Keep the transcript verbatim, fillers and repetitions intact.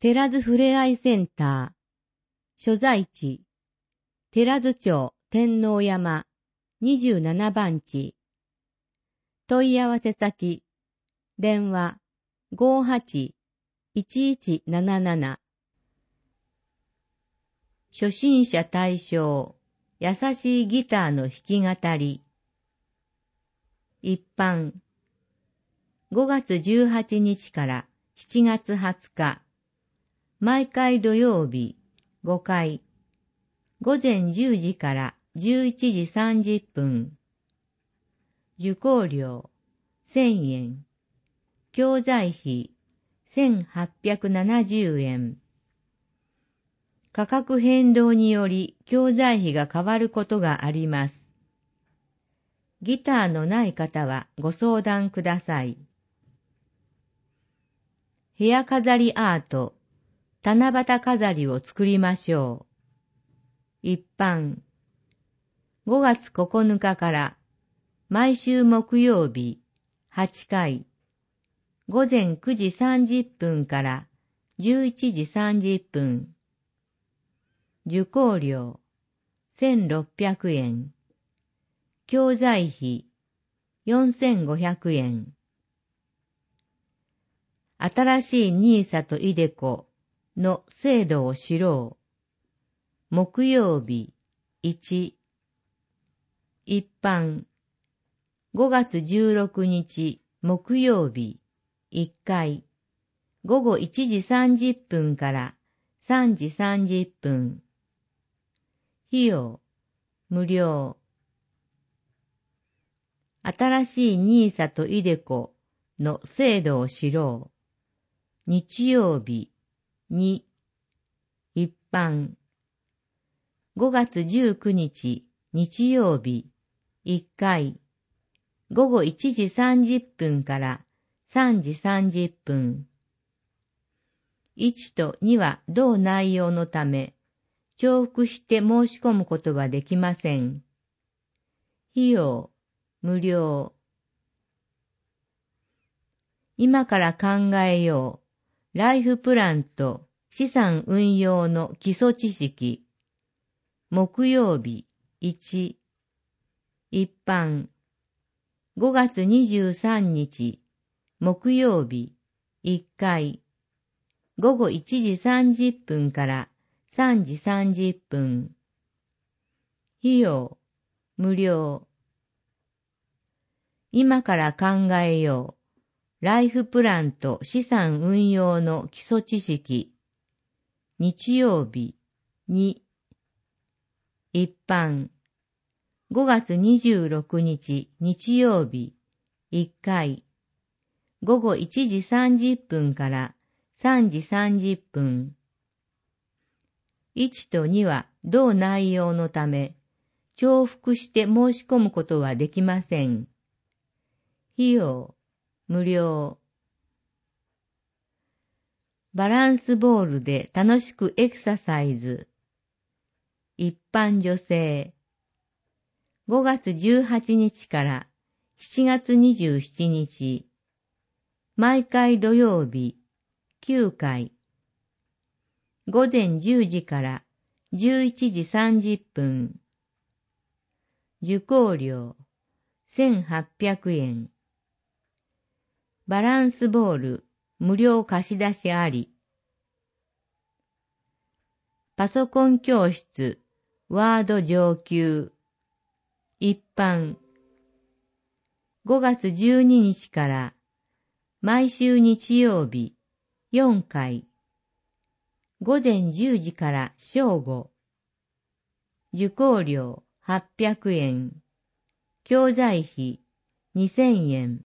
寺津ふれあいセンター、所在地、寺津町天王山にじゅうななばんち、問い合わせ先、電話 ごーはち いちいちなななな。初心者対象、優しいギターの弾き語り。一般、ごがつじゅうはちにちからしちがつはつか、毎回土曜日ごかい、ごぜんじゅうじからじゅういちじさんじゅっぷん。受講料せんえん、教材費せんはっぴゃくななじゅうえん。価格変動により教材費が変わることがあります。ギターのない方はご相談ください。部屋飾りアート、七夕飾りを作りましょう。一般、ごがつここのかから毎週木曜日はちかい、ごぜんくじさんじゅっぷんからじゅういちじさんじゅっぷん。受講料せんろっぴゃくえん。教材費よんせんごひゃくえん。新しいニーサとイデコの制度を知ろう。木曜日いち。一般、ごがつじゅうろくにち木曜日いっかい、ごごいちじさんじゅっぷんからさんじさんじゅっぷん。費用無料。新しいニーサとイデコの制度を知ろう。日曜日に。一般、ごがつじゅうくにち日曜日いっかい、ごごいちじさんじゅっぷんからさんじさんじゅっぷん。いちとには同内容のため、重複して申し込むことはできません。費用無料。今から考えよう。ライフプランと資産運用の基礎知識。木曜日いち。一般、ごがつにじゅうさんにち木曜日いっかい、ごごいちじさんじゅっぷんからさんじさんじゅっぷん。費用無料。今から考えよう。ライフプランと資産運用の基礎知識。日曜日に。一般、ごがつにじゅうろくにち日曜日いっかい、ごごいちじさんじゅっぷんからさんじさんじゅっぷん。いちとには同内容のため、重複して申し込むことはできません。費用無料。バランスボールで楽しくエクササイズ。一般女性。ごがつじゅうはちにちからしちがつにじゅうしちにち。毎回土曜日きゅうかい。ごぜんじゅうじからじゅういちじさんじゅっぷん。受講料せんはっぴゃくえん。バランスボール無料貸し出しあり。パソコン教室ワード上級。一般、ごがつじゅうににちから毎週日曜日よんかい、ごぜんじゅうじから正午。受講料はっぴゃくえん。教材費にせんえん。